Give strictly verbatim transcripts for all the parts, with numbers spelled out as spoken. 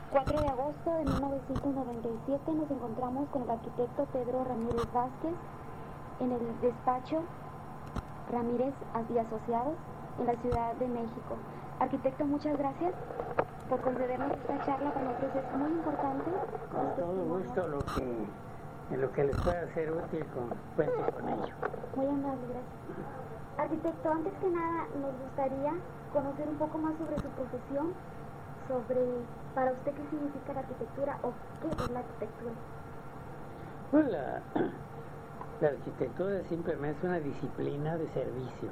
cuatro de agosto de mil novecientos noventa y siete nos encontramos con el arquitecto Pedro Ramírez Vázquez en el despacho Ramírez y Asociados en la Ciudad de México. Arquitecto, muchas gracias por concedernos esta charla. Para nosotros es muy importante. Con todo gusto, lo que, en lo que les pueda ser útil, con, cuente con ello. Muy amable, gracias. Arquitecto, antes que nada nos gustaría conocer un poco más sobre su profesión, sobre para usted qué significa la arquitectura o qué es la arquitectura. Pues la, la arquitectura simplemente es una disciplina de servicio.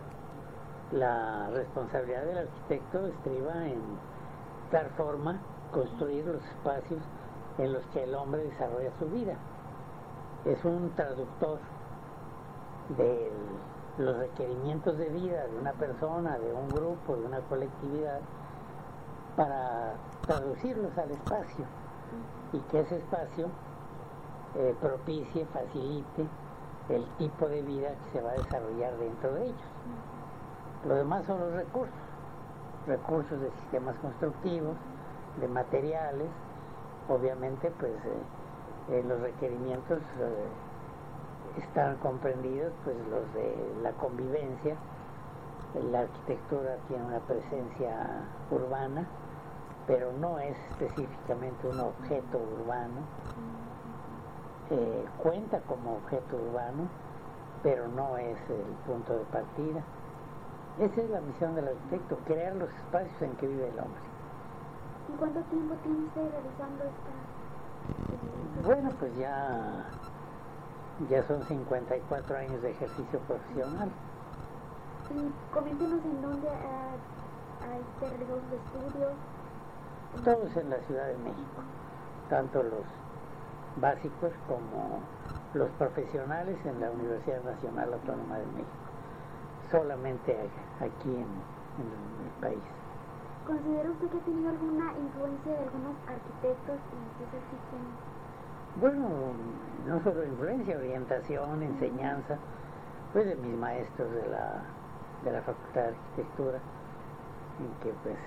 La responsabilidad del arquitecto estriba en dar forma, construir los espacios en los que el hombre desarrolla su vida. Es un traductor de los requerimientos de vida de una persona, de un grupo, de una colectividad, para traducirlos al espacio y que ese espacio eh, propicie, facilite el tipo de vida que se va a desarrollar dentro de ellos. Lo demás son los recursos, recursos de sistemas constructivos, de materiales, obviamente pues eh, eh, los requerimientos eh, están comprendidos, pues los de la convivencia. La arquitectura tiene una presencia urbana, pero no es específicamente un objeto urbano, eh, cuenta como objeto urbano, pero no es el punto de partida. Esa es la misión del arquitecto, crear los espacios en que vive el hombre. ¿Y cuánto tiempo tiene usted realizando esta? Bueno, pues ya, ya son cincuenta y cuatro años de ejercicio profesional. Y coméntenos en dónde ha, ha realizado sus estudios. Todos en la Ciudad de México, tanto los básicos como los profesionales en la Universidad Nacional Autónoma de México. Solamente aquí en, en el país. ¿Considera usted que ha tenido alguna influencia de algunos arquitectos y si es así que... Bueno, no solo influencia, orientación, enseñanza, pues de mis maestros de la, de la Facultad de Arquitectura, en que pues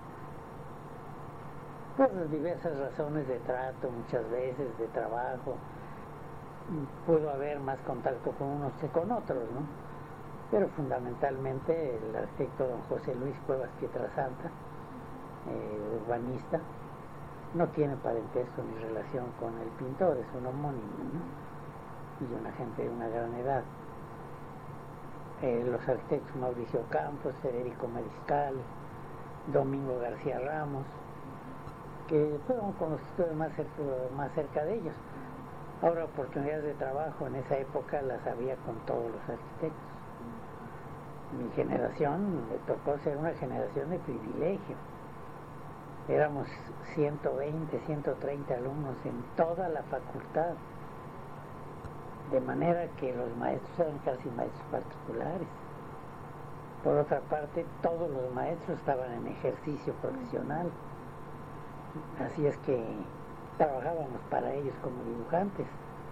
por diversas razones de trato, muchas veces de trabajo, pudo haber más contacto con unos que con otros, ¿no? Pero fundamentalmente el arquitecto don José Luis Cuevas Pietrasanta, eh, urbanista, no tiene parentesco ni relación con el pintor, es un homónimo, ¿no? Y una gente de una gran edad. Eh, los arquitectos Mauricio Campos, Federico Mariscal, Domingo García Ramos, que fueron con los que estuve más cerca, más cerca de ellos. Ahora, oportunidades de trabajo en esa época las había con todos los arquitectos. Mi generación me tocó ser una generación de privilegio. Éramos ciento veinte, ciento treinta alumnos en toda la facultad, de manera que los maestros eran casi maestros particulares. Por otra parte, todos los maestros estaban en ejercicio profesional, así es que trabajábamos para ellos como dibujantes.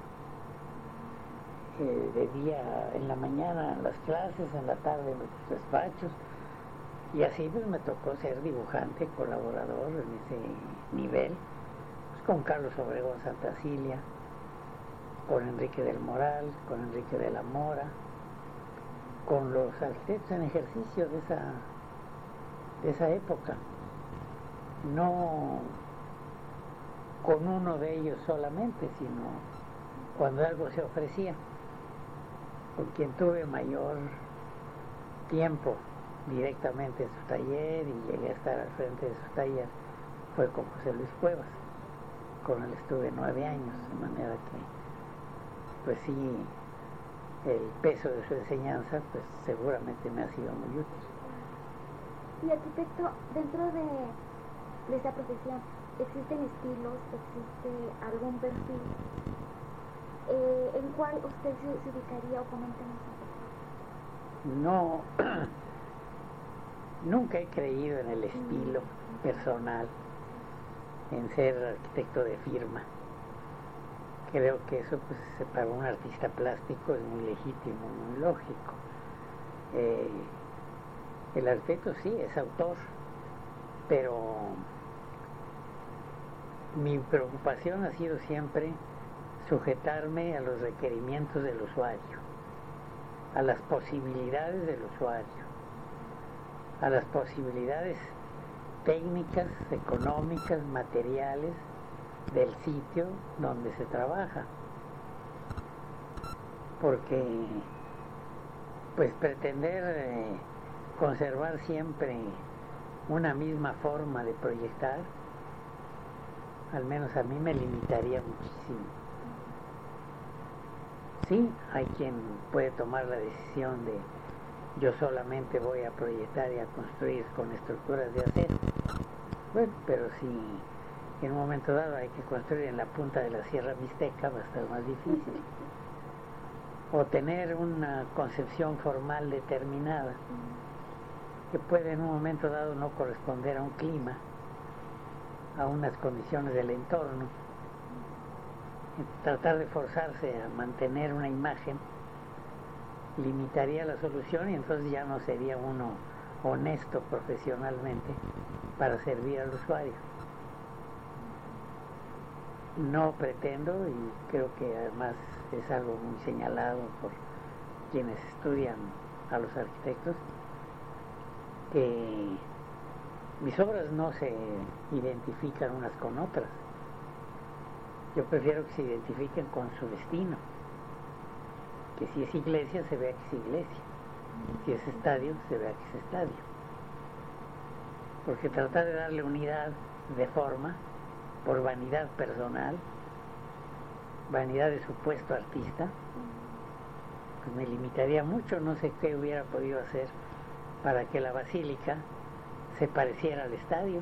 Eh, de día en la mañana en las clases, en la tarde en los despachos, y así pues me tocó ser dibujante, colaborador en ese nivel, pues, con Carlos Obregón Santacilia, con Enrique del Moral, con Enrique de la Mora, con los arquitectos en ejercicio de esa, de esa época, no con uno de ellos solamente, sino cuando algo se ofrecía. Con quien tuve mayor tiempo directamente en su taller y llegué a estar al frente de su taller fue con José Luis Cuevas. Con él estuve nueve años, de manera que pues sí, el peso de su enseñanza pues seguramente me ha sido muy útil. Y arquitecto, dentro de, de esta profesión, ¿existen estilos? ¿Existe algún perfil? Eh, ¿En cuál usted se, se ubicaría o coméntenos un poco? No, nunca he creído en el estilo mm. personal, en ser arquitecto de firma. Creo que eso pues para un artista plástico es muy legítimo, muy lógico. Eh, el arquitecto sí es autor, pero mi preocupación ha sido siempre sujetarme a los requerimientos del usuario, a las posibilidades del usuario, a las posibilidades técnicas, económicas, materiales del sitio donde se trabaja. Porque pues pretender eh, conservar siempre una misma forma de proyectar, al menos a mí me limitaría muchísimo. Sí, hay quien puede tomar la decisión de yo solamente voy a proyectar y a construir con estructuras de acero. Bueno, pero si en un momento dado hay que construir en la punta de la Sierra Mixteca, va a estar más difícil. O tener una concepción formal determinada que puede en un momento dado no corresponder a un clima, a unas condiciones del entorno. Tratar de forzarse a mantener una imagen limitaría la solución y entonces ya no sería uno honesto profesionalmente para servir al usuario. No pretendo, y creo que además es algo muy señalado por quienes estudian a los arquitectos, que mis obras no se identifican unas con otras. Yo prefiero que se identifiquen con su destino, que si es iglesia se vea que es iglesia, si es estadio se vea que es estadio, porque tratar de darle unidad de forma por vanidad personal, vanidad de supuesto artista, pues me limitaría mucho. No sé qué hubiera podido hacer para que la basílica se pareciera al estadio.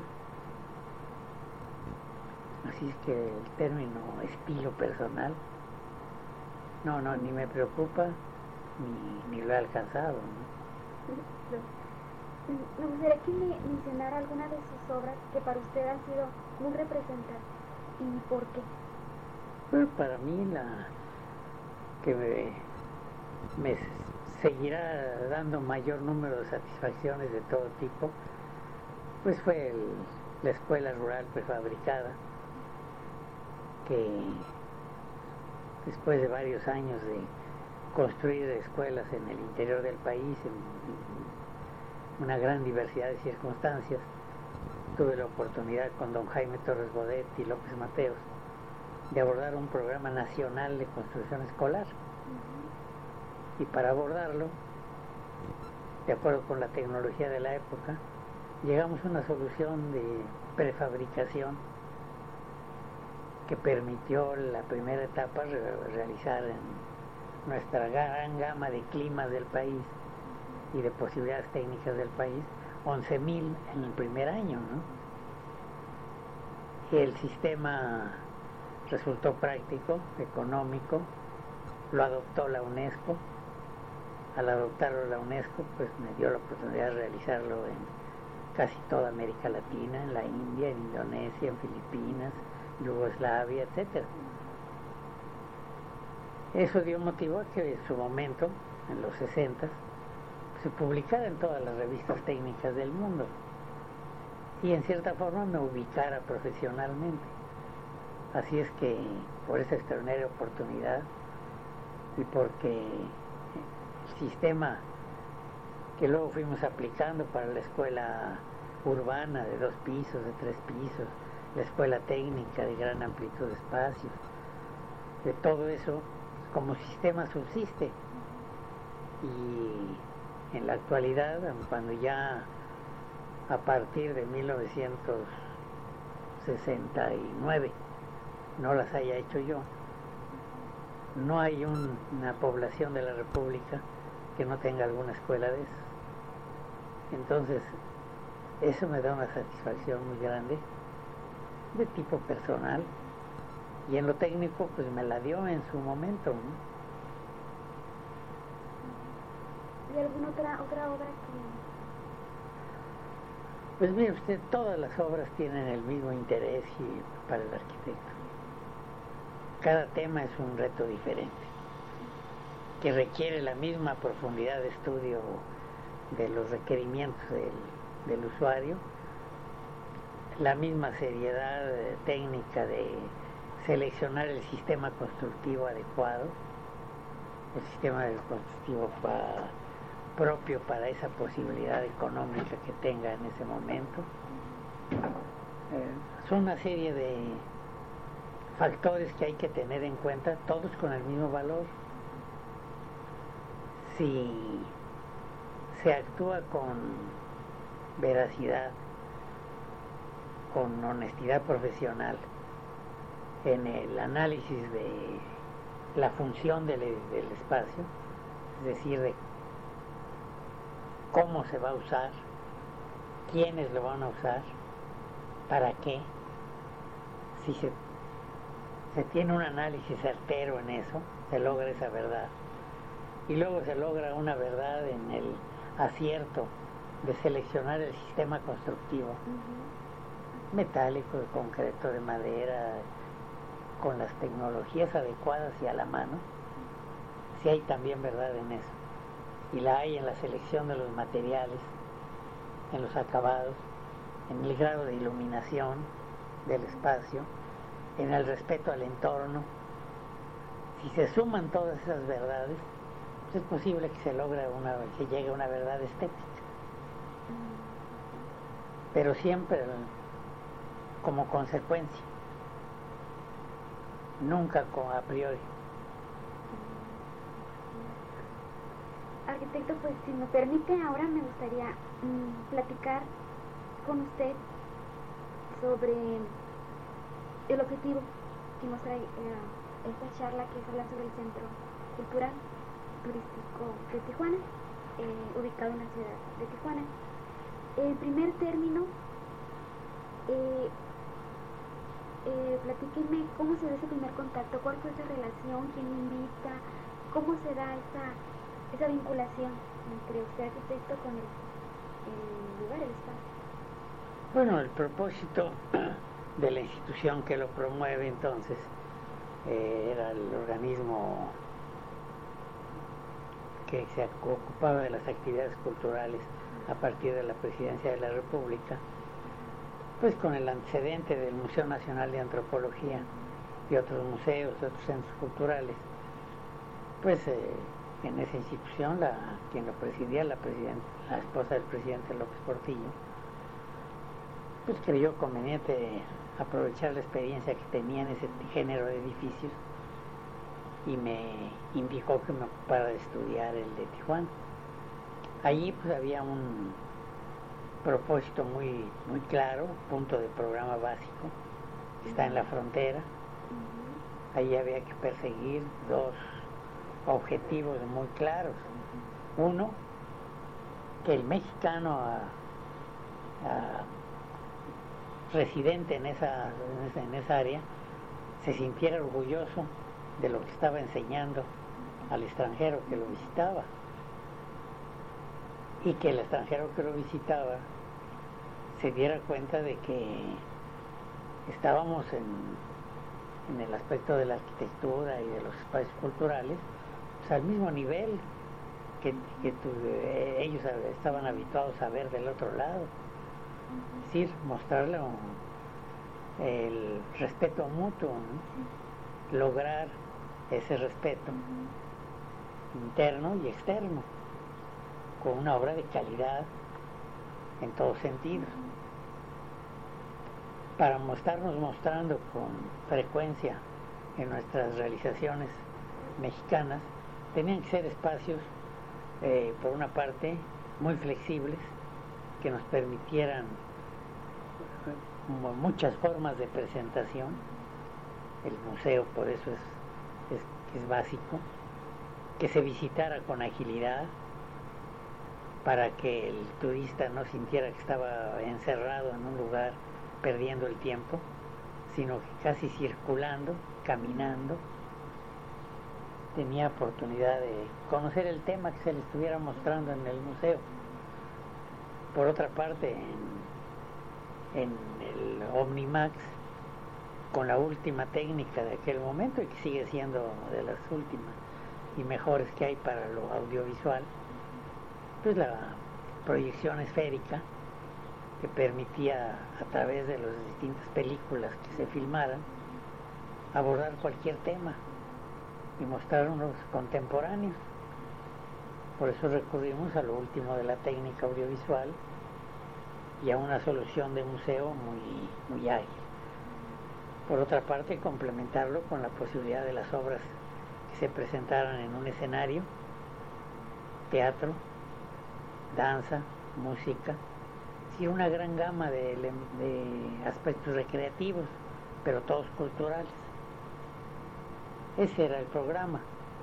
Así es que el término estilo personal no, no, ni me preocupa ni, ni lo he alcanzado, ¿no? Me gustaría que me mencionara alguna de sus obras que para usted han sido muy representativas y por qué. Bueno, para mí la que me, me seguirá dando mayor número de satisfacciones de todo tipo, pues fue el, la escuela rural prefabricada, que después de varios años de construir escuelas en el interior del país, en, una gran diversidad de circunstancias, tuve la oportunidad con don Jaime Torres Bodet y López Mateos de abordar un programa nacional de construcción escolar. Uh-huh. Y para abordarlo, de acuerdo con la tecnología de la época, llegamos a una solución de prefabricación que permitió la primera etapa re- realizar en nuestra gran gama de climas del país y de posibilidades técnicas del país, once mil en el primer año, ¿no? Y el sistema resultó práctico, económico, lo adoptó la UNESCO. Al adoptarlo la UNESCO, pues me dio la oportunidad de realizarlo en casi toda América Latina, en la India, en Indonesia, en Filipinas, Yugoslavia, etcétera. Eso dio motivo a que en su momento, en los sesentas, se publicara en todas las revistas técnicas del mundo y en cierta forma me ubicara profesionalmente. Así es que por esa extraordinaria oportunidad y porque el sistema que luego fuimos aplicando para la escuela urbana de dos pisos, de tres pisos, la escuela técnica de gran amplitud de espacios, de todo eso como sistema subsiste. Y en la actualidad, cuando ya a partir de mil novecientos sesenta y nueve no las haya hecho yo, no hay un, una población de la República que no tenga alguna escuela de esas. Entonces, eso me da una satisfacción muy grande de tipo personal, y en lo técnico pues me la dio en su momento, ¿no? ¿Y alguna otra, otra obra que...? Pues mire usted, todas las obras tienen el mismo interés y para el arquitecto. Cada tema es un reto diferente, que requiere la misma profundidad de estudio de los requerimientos del, del usuario, la misma seriedad eh, técnica de seleccionar el sistema constructivo adecuado, el sistema constructivo pa, propio para esa posibilidad económica que tenga en ese momento. Eh, son una serie de factores que hay que tener en cuenta, todos con el mismo valor. Si se actúa con veracidad, con honestidad profesional en el análisis de la función del, del espacio, es decir, de cómo se va a usar, quiénes lo van a usar, para qué, si se, se tiene un análisis certero en eso, se logra esa verdad. Y luego se logra una verdad en el acierto de seleccionar el sistema constructivo, uh-huh. metálico, de concreto, de madera, con las tecnologías adecuadas y a la mano. Sí hay también verdad en eso. Y la hay en la selección de los materiales, en los acabados, en el grado de iluminación del espacio, en el respeto al entorno. Si se suman todas esas verdades, pues es posible que se logre una, que llegue a una verdad estética. Pero siempre como consecuencia, nunca como a priori. Arquitecto, pues si me permite, ahora me gustaría mmm, platicar con usted sobre el objetivo que nos trae eh, esta charla, que es hablar sobre el Centro Cultural Turístico de Tijuana, eh, ubicado en la ciudad de Tijuana. En primer término, eh, eh, platíquenme cómo se da ese primer contacto, cuál fue esa relación, quién invita, cómo se da esa, esa vinculación entre usted, arquitecto, con el, el lugar, el espacio. Bueno, el propósito de la institución que lo promueve entonces eh, era el organismo que se ocupaba de las actividades culturales a partir de la Presidencia de la República, pues con el antecedente del Museo Nacional de Antropología y otros museos, otros centros culturales. Pues eh, en esa institución, la, quien lo presidía, la, la esposa del presidente López Portillo, pues creyó conveniente aprovechar la experiencia que tenía en ese género de edificios y me indicó que me ocupara de estudiar el de Tijuana. Allí pues había un propósito muy, muy claro, punto de programa básico, que está en la frontera. Allí había que perseguir dos objetivos muy claros. Uno, que el mexicano a, a, residente en esa, en esa, en esa área se sintiera orgulloso de lo que estaba enseñando al extranjero que lo visitaba, y que el extranjero que lo visitaba se diera cuenta de que estábamos en, en el aspecto de la arquitectura y de los espacios culturales pues al mismo nivel que, que tu, eh, ellos estaban habituados a ver del otro lado. Es decir, mostrarle un, el respeto mutuo, ¿no? Lograr ese respeto interno y externo con una obra de calidad en todos sentidos. Para estarnos mostrando con frecuencia en nuestras realizaciones mexicanas, tenían que ser espacios, eh, por una parte, muy flexibles, que nos permitieran muchas formas de presentación. El museo, por eso es, es, es básico, que se visitara con agilidad, para que el turista no sintiera que estaba encerrado en un lugar perdiendo el tiempo, sino que casi circulando, caminando, tenía oportunidad de conocer el tema que se le estuviera mostrando en el museo. Por otra parte, en, en el Omnimax, con la última técnica de aquel momento, y que sigue siendo de las últimas y mejores que hay para lo audiovisual, pues la proyección esférica que permitía, a través de las distintas películas que se filmaran, abordar cualquier tema y mostrar unos contemporáneos. Por eso recurrimos a lo último de la técnica audiovisual y a una solución de museo muy, muy ágil. Por otra parte, complementarlo con la posibilidad de las obras que se presentaran en un escenario, teatro, danza, música, sí, una gran gama de, de aspectos recreativos, pero todos culturales. Ese era el programa.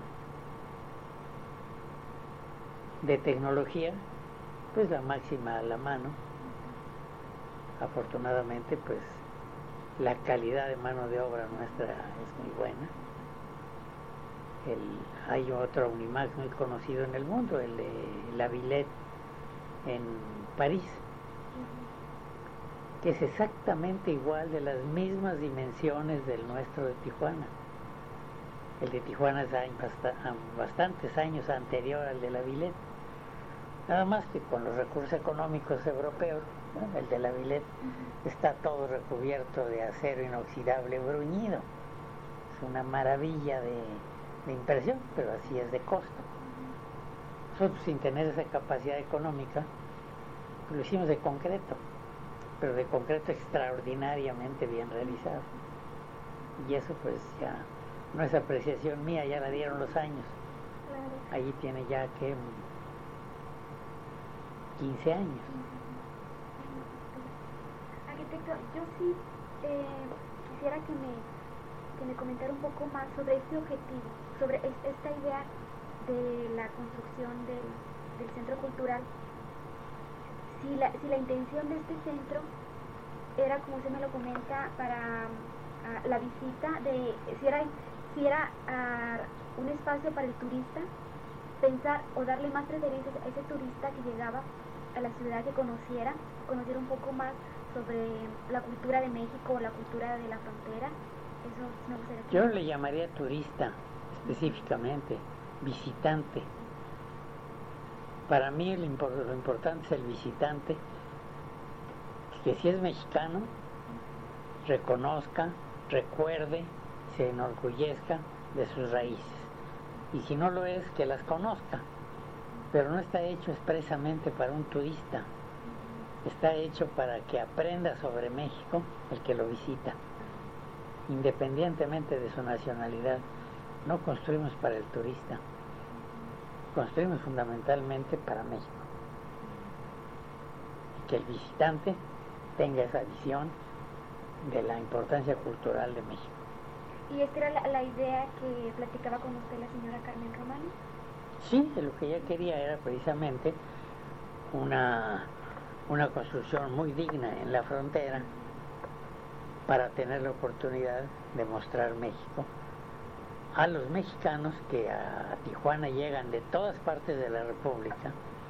De tecnología, pues la máxima a la mano. Afortunadamente, pues la calidad de mano de obra nuestra es muy buena. El, hay otro Unimax muy conocido en el mundo, el de La Villette en París, que es exactamente igual, de las mismas dimensiones del nuestro de Tijuana. El de Tijuana es bastantes años anterior al de La Villette, nada más que con los recursos económicos europeos, ¿no? El de La Villette uh-huh. está todo recubierto de acero inoxidable bruñido, es una maravilla de, de impresión, pero así es de costo. Nosotros, sin tener esa capacidad económica, pues lo hicimos de concreto, pero de concreto extraordinariamente bien realizado, y eso pues ya no es apreciación mía, ya la dieron los años. Claro. Allí tiene ya que quince años. Arquitecto, yo sí eh, quisiera que me, que me comentara un poco más sobre este objetivo, sobre es, esta idea de la construcción del, del centro cultural. Si la, si la intención de este centro era, como usted me lo comenta, para uh, la visita de, si era, si era uh, un espacio para el turista, pensar o darle más preferencia a ese turista que llegaba a la ciudad, que conociera, conocer un poco más sobre la cultura de México o la cultura de la frontera. Eso me gustaría. Yo le llamaría turista específicamente, visitante. Para mí lo, import lo importante es el visitante, que si es mexicano, reconozca, recuerde, se enorgullezca de sus raíces. Y si no lo es, que las conozca. Pero no está hecho expresamente para un turista. Está hecho para que aprenda sobre México el que lo visita, independientemente de su nacionalidad. No construimos para el turista, construimos fundamentalmente para México. Que el visitante tenga esa visión de la importancia cultural de México. ¿Y esta era la, la idea que platicaba con usted la señora Carmen Romano? Sí, lo que ella quería era precisamente una, una construcción muy digna en la frontera para tener la oportunidad de mostrar México a los mexicanos que a Tijuana llegan de todas partes de la República,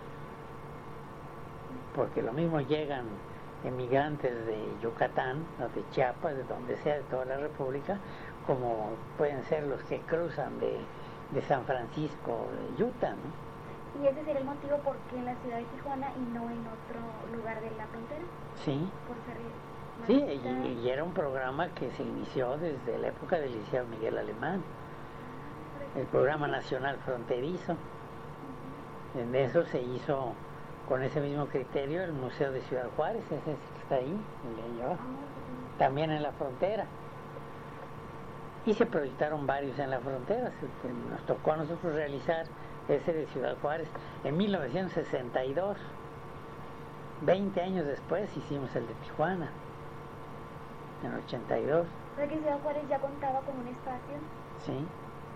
porque lo mismo llegan emigrantes de Yucatán o de Chiapas, de donde sea, de toda la República, como pueden ser los que cruzan de, de San Francisco, de Utah, ¿no? ¿Y ese sería el motivo por qué en la ciudad de Tijuana y no en otro lugar de la frontera? Sí. Por ser sí, y, y era un programa que se inició desde la época del licenciado Miguel Alemán, el Programa Nacional Fronterizo. Uh-huh. En eso se hizo con ese mismo criterio el Museo de Ciudad Juárez, ese que está ahí, el de allá, uh-huh. también en la frontera. Y se proyectaron varios en la frontera. Nos tocó a nosotros realizar ese de Ciudad Juárez en mil novecientos sesenta y dos. veinte años después hicimos el de Tijuana, en ochenta y dos. O sea que Ciudad Juárez ya contaba con un espacio. Sí.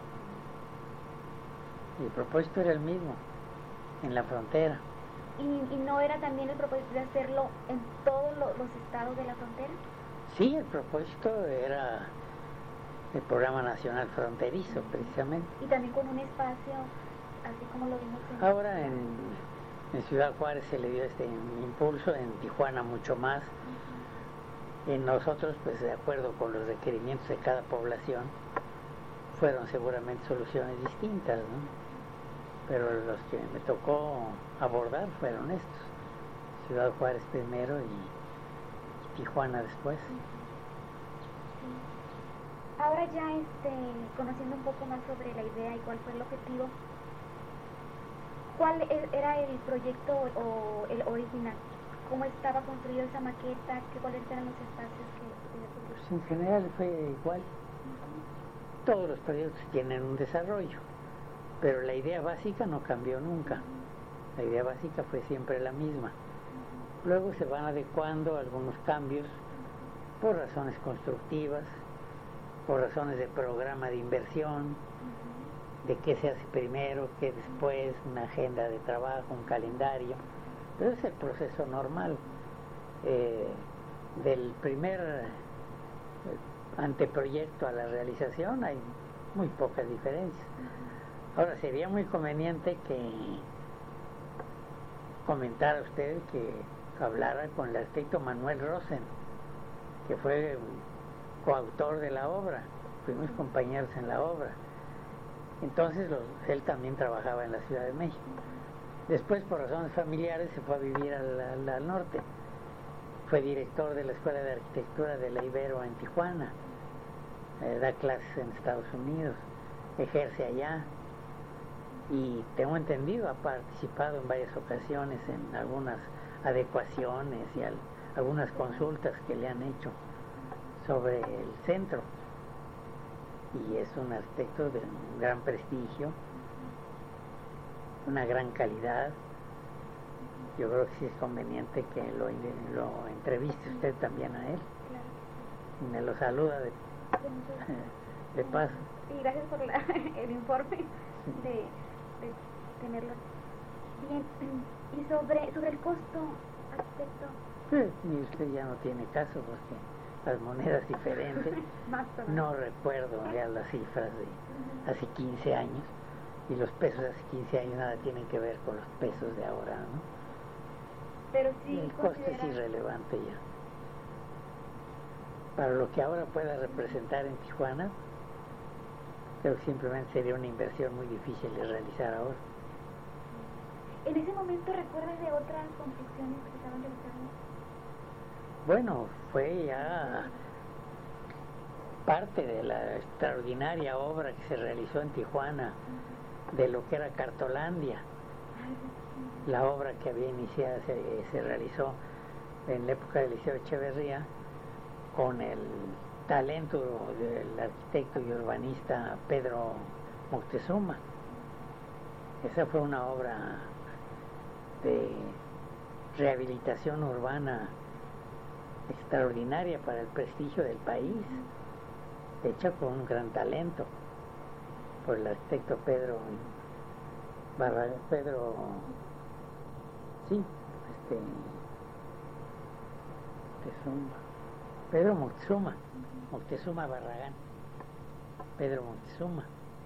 Y el propósito era el mismo, en la frontera. ¿Y, y no era también el propósito de hacerlo en todos lo, los estados de la frontera? Sí, el propósito era el Programa Nacional Fronterizo, precisamente. Y también con un espacio, así como lo vimos en... Ahora en, en Ciudad Juárez se le dio este impulso, en Tijuana mucho más. Uh-huh. En nosotros, pues de acuerdo con los requerimientos de cada población, fueron seguramente soluciones distintas, ¿no? Pero los que me tocó abordar fueron estos. Ciudad Juárez primero y, y Tijuana después. Ahora ya este, conociendo un poco más sobre la idea y cuál fue el objetivo, ¿cuál era el proyecto o el original? ¿Cómo estaba construida esa maqueta? ¿Qué, ¿Cuáles eran los espacios que...? Pues en general fue igual. Uh-huh. Todos los proyectos tienen un desarrollo, pero la idea básica no cambió nunca. Uh-huh. La idea básica fue siempre la misma. Uh-huh. Luego se van adecuando algunos cambios por razones constructivas, por razones de programa de inversión, uh-huh. de qué se hace primero, qué después, una agenda de trabajo, un calendario. Pero es el proceso normal. Eh, del primer eh, anteproyecto a la realización hay muy pocas diferencias. Uh-huh. Ahora, sería muy conveniente que comentara usted, que hablara con el arquitecto Manuel Rosen, que fue coautor de la obra, fuimos compañeros en la obra. Entonces los, él también trabajaba en la Ciudad de México. Después, por razones familiares, se fue a vivir al, al, al norte. Fue director de la Escuela de Arquitectura de la Ibero en Tijuana. Eh, da clases en Estados Unidos, ejerce allá. Y tengo entendido, ha participado en varias ocasiones en algunas adecuaciones y al, algunas consultas que le han hecho sobre el centro. Y es un arquitecto de un gran prestigio, una gran calidad. Yo creo que sí es conveniente que lo, lo entreviste usted también a él. Y me lo saluda de, de paso. Y gracias por la, el informe de, de tenerlo. Bien, y sobre, sobre el costo, arquitecto. Pues, y usted ya no tiene caso porque las monedas diferentes. No recuerdo ya las cifras de hace quince años. Y los pesos de hace quince años nada tienen que ver con los pesos de ahora, ¿no? Pero sí, el costo es irrelevante ya. Para lo que ahora pueda representar en Tijuana, creo que simplemente sería una inversión muy difícil de realizar ahora. ¿En ese momento recuerdas de otras construcciones que estaban realizando? Bueno, fue ya parte de la extraordinaria obra que se realizó en Tijuana, uh-huh. de lo que era Cartolandia. Uh-huh. La obra que había iniciado se, se realizó en la época de Liceo Echeverría con el talento del arquitecto y urbanista Pedro Moctezuma. Esa fue una obra de rehabilitación urbana extraordinaria para el prestigio del país, hecha con un gran talento por el arquitecto Pedro Barra, Pedro sí este Moctezuma, Pedro Moctezuma Moctezuma Barragán Pedro Moctezuma.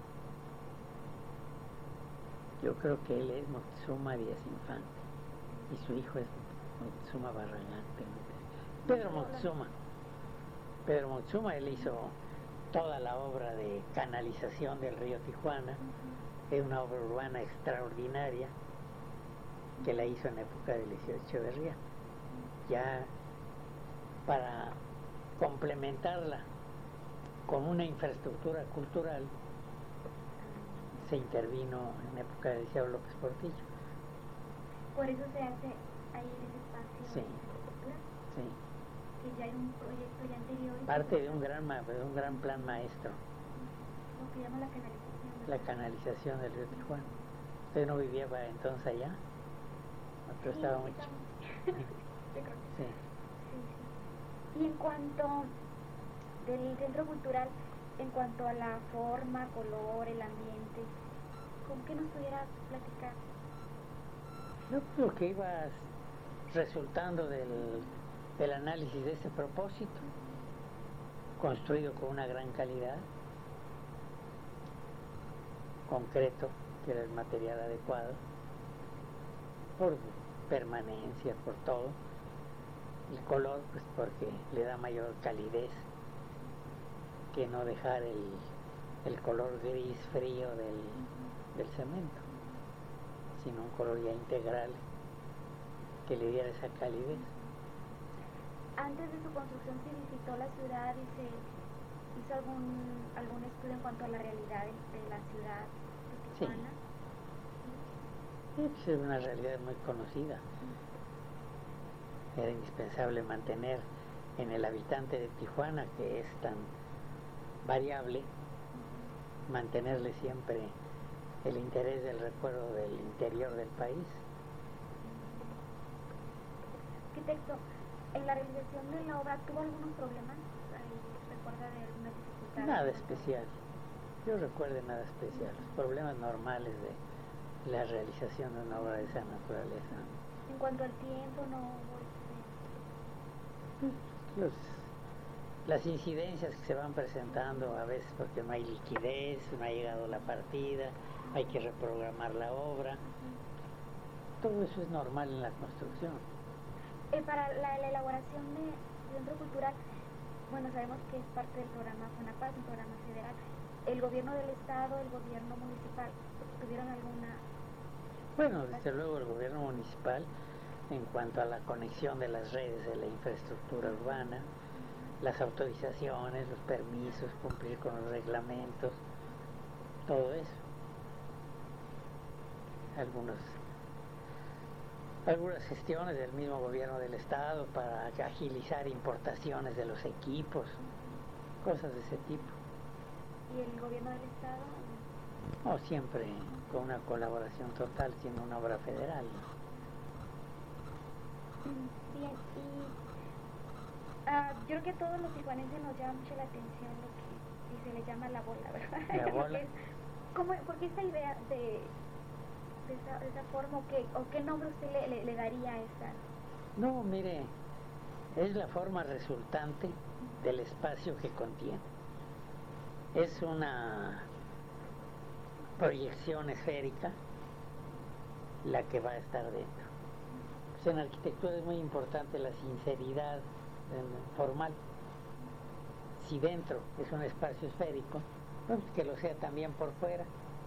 Yo creo que él es Moctezuma Díaz Infante y su hijo es Moctezuma Barragán. Pedro Moctezuma. Pedro Moctezuma, él hizo toda la obra de canalización del río Tijuana. Uh-huh. Es una obra urbana extraordinaria que la hizo en la época de Liceo Echeverría. Uh-huh. Ya para complementarla con una infraestructura cultural, se intervino en la época de Liceo López Portillo. Por eso se hace ahí en ese espacio. Sí. Sí. Que ya hay un proyecto ya anterior. Parte de un gran de un gran plan maestro. Lo que llama la canalización. La canalización del río Tijuana. ¿Usted no vivía entonces allá? Nosotros sí, estábamos muy chicos. Sí. Sí, sí. Y en cuanto del centro cultural, en cuanto a la forma, color, el ambiente, ¿con qué nos pudiera platicar? No, lo que iba resultando del del análisis de ese propósito, construido con una gran calidad, concreto, que era el material adecuado, por permanencia, por todo, el color, pues porque le da mayor calidez que no dejar el, el color gris frío del, del cemento, sino un color ya integral que le diera esa calidez. Antes de su construcción se visitó la ciudad y se hizo algún algún estudio en cuanto a la realidad de, de la ciudad de Tijuana. Sí, sí, es una realidad muy conocida. Era indispensable mantener en el habitante de Tijuana, que es tan variable, mantenerle siempre el interés del recuerdo del interior del país. Arquitecto, en la realización de la obra, ¿tuvo algunos problemas? ¿Recuerda de alguna dificultad? Nada especial. Yo recuerdo nada especial. Los problemas normales de la realización de una obra de esa naturaleza. En cuanto al tiempo, no hubo este... Los, las incidencias que se van presentando a veces porque no hay liquidez, no ha llegado la partida, hay que reprogramar la obra. Todo eso es normal en la construcción. Eh, para la, la elaboración de Centro Cultural, bueno, sabemos que es parte del programa FONAPAS, un programa federal. ¿El gobierno del estado, el gobierno municipal, tuvieron alguna...? Bueno, desde luego el gobierno municipal, en cuanto a la conexión de las redes de la infraestructura urbana, las autorizaciones, los permisos, cumplir con los reglamentos, todo eso. Algunos... algunas gestiones del mismo gobierno del estado para agilizar importaciones de los equipos, cosas de ese tipo. ¿Y el gobierno del estado? No, siempre con una colaboración total, siendo una obra federal. Bien, y uh, yo creo que a todos los tijuanenses nos llama mucho la atención lo que y se le llama la bola, ¿verdad? La bola. ¿Cómo, ¿Por qué esta idea de... de esa, de esa forma, o qué, o qué nombre usted le, le, le daría a esa? No, mire, es la forma resultante del espacio que contiene. Es una proyección esférica la que va a estar dentro. Pues en arquitectura es muy importante la sinceridad formal. Si dentro es un espacio esférico, pues que lo sea también por fuera.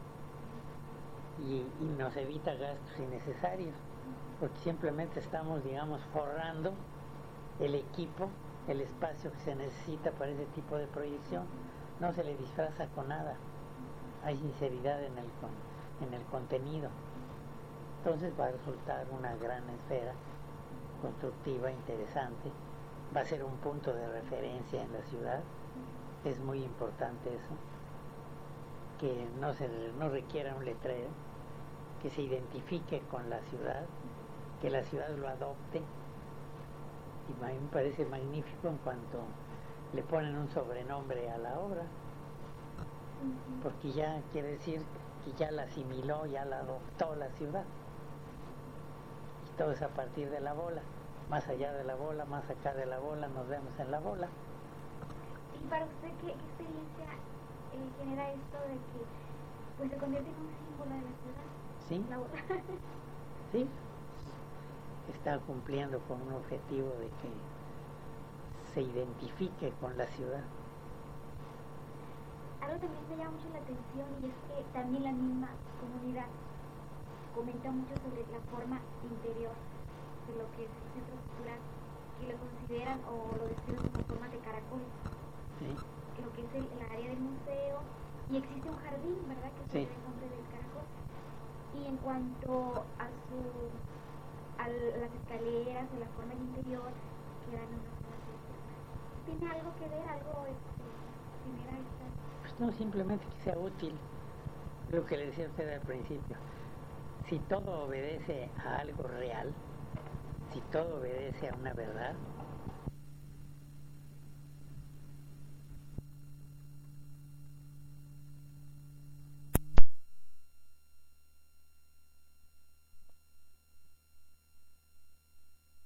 Y, y nos evita gastos innecesarios, porque simplemente estamos, digamos, forrando el equipo, el espacio que se necesita para ese tipo de proyección. No se le disfraza con nada, hay sinceridad en el, en el contenido. Entonces va a resultar una gran esfera constructiva, interesante, va a ser un punto de referencia en la ciudad. Es muy importante eso, que no se no requiera un letrero, que se identifique con la ciudad, que la ciudad lo adopte. Y a mí me parece magnífico en cuanto le ponen un sobrenombre a la obra, porque ya quiere decir que ya la asimiló, ya la adoptó la ciudad. Y todo es a partir de la bola, más allá de la bola, más acá de la bola, nos vemos en la bola. ¿Y para usted qué, qué experiencia eh, genera esto de que pues se convierte en un símbolo de la ciudad? Sí, La bola. sí, está cumpliendo con un objetivo de que se identifique con la ciudad. Algo también me llama mucho la atención, y es que también la misma comunidad comenta mucho sobre la forma interior de lo que es el centro cultural, que lo consideran o lo describen como forma de caracol. Sí. Lo que es el, el área del museo, y existe un jardín, ¿verdad?, que Sí. es el nombre del caracol. Y en cuanto a su a las escaleras, a la forma interior, que dan una forma de... ¿Tiene algo que ver, algo este, genera esta? Pues no, simplemente que sea útil. Lo que le decía a usted al principio, si todo obedece a algo real, si todo obedece a una verdad,